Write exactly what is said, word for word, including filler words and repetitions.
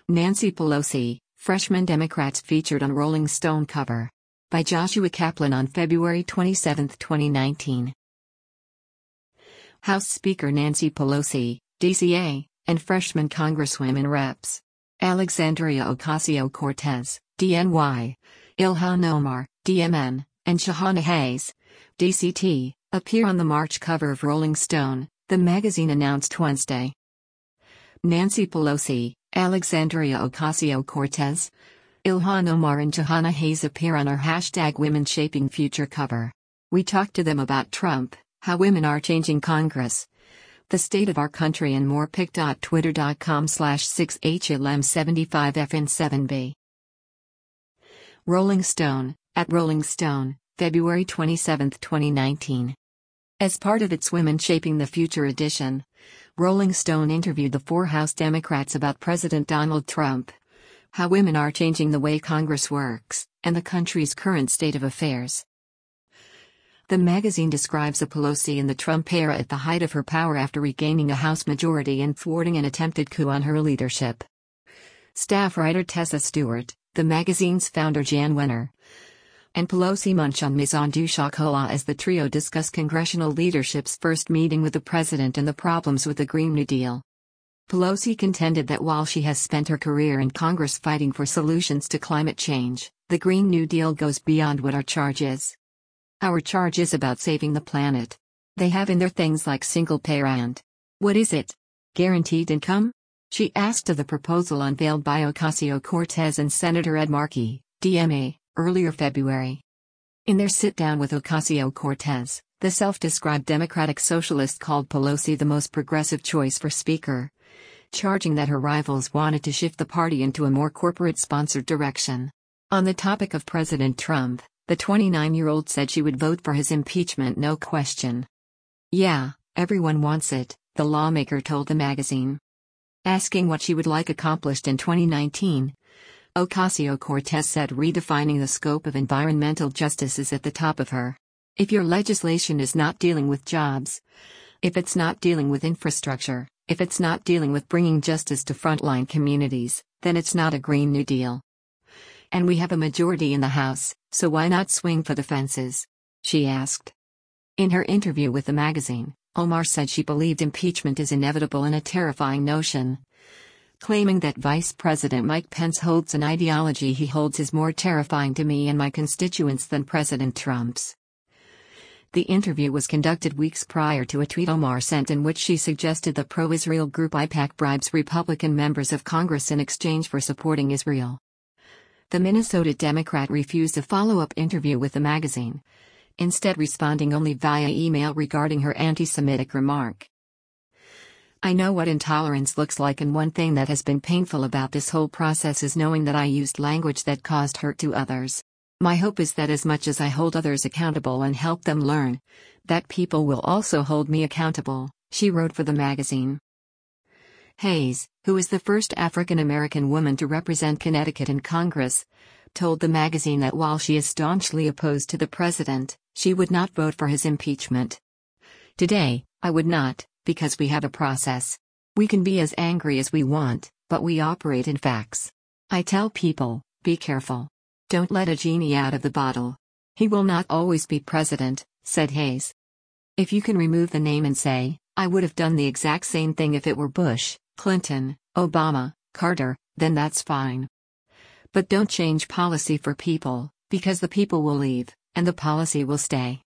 Nancy Pelosi, Freshman Democrats featured on Rolling Stone cover. By Joshua Kaplan on February twenty-seventh, twenty nineteen. House Speaker Nancy Pelosi, D C A, and freshman Congresswomen Reps. Alexandria Ocasio-Cortez, D N Y, Ilhan Omar, D M N, and Shahana Hayes, D C T, appear on the March cover of Rolling Stone, the magazine announced Wednesday. Nancy Pelosi, Alexandria Ocasio-Cortez, Ilhan Omar and Shahana Hayes appear on our hashtag Women Shaping Future cover. We talk to them about Trump, how women are changing Congress, the state of our country and more. pic.twitter.com slash 6HLM75FN7B. Rolling Stone, at Rolling Stone, February twenty-seventh, twenty nineteen. As part of its Women Shaping the Future edition, Rolling Stone interviewed the four House Democrats about President Donald Trump, how women are changing the way Congress works, and the country's current state of affairs. The magazine describes the Pelosi in the Trump era at the height of her power after regaining a House majority and thwarting an attempted coup on her leadership. Staff writer Tessa Stewart, the magazine's founder Jan Wenner, and Pelosi munch on maison du chocolat as the trio discuss congressional leadership's first meeting with the president and the problems with the Green New Deal. Pelosi contended that while she has spent her career in Congress fighting for solutions to climate change, the Green New Deal goes beyond what our charge is. Our charge is about saving the planet. They have in there things like single payer and, what is it? Guaranteed income? She asked of the proposal unveiled by Ocasio-Cortez and Senator Ed Markey, D M A, earlier February. In their sit-down with Ocasio-Cortez, the self-described Democratic socialist called Pelosi the most progressive choice for Speaker, charging that her rivals wanted to shift the party into a more corporate-sponsored direction. On the topic of President Trump, the twenty-nine-year-old said she would vote for his impeachment no question. Yeah, everyone wants it, the lawmaker told the magazine. Asking what she would like accomplished in twenty nineteen, Ocasio-Cortez said redefining the scope of environmental justice is at the top of her. If your legislation is not dealing with jobs, if it's not dealing with infrastructure, if it's not dealing with bringing justice to frontline communities, then it's not a Green New Deal. And we have a majority in the House, so why not swing for the fences? She asked. In her interview with the magazine, Omar said she believed impeachment is inevitable and a terrifying notion, claiming that Vice President Mike Pence holds an ideology he holds is more terrifying to me and my constituents than President Trump's. The interview was conducted weeks prior to a tweet Omar sent in which she suggested the pro-Israel group AIPAC bribes Republican members of Congress in exchange for supporting Israel. The Minnesota Democrat refused a follow-up interview with the magazine, instead responding only via email regarding her anti-Semitic remark. I know what intolerance looks like, and one thing that has been painful about this whole process is knowing that I used language that caused hurt to others. My hope is that as much as I hold others accountable and help them learn, that people will also hold me accountable, she wrote for the magazine. Hayes, who is the first African American woman to represent Connecticut in Congress, told the magazine that while she is staunchly opposed to the president, she would not vote for his impeachment. Today, I would not, because we have a process. We can be as angry as we want, but we operate in facts. I tell people, be careful. Don't let a genie out of the bottle. He will not always be president, said Hayes. If you can remove the name and say, I would have done the exact same thing if it were Bush, Clinton, Obama, Carter, then that's fine. But don't change policy for people, because the people will leave, and the policy will stay.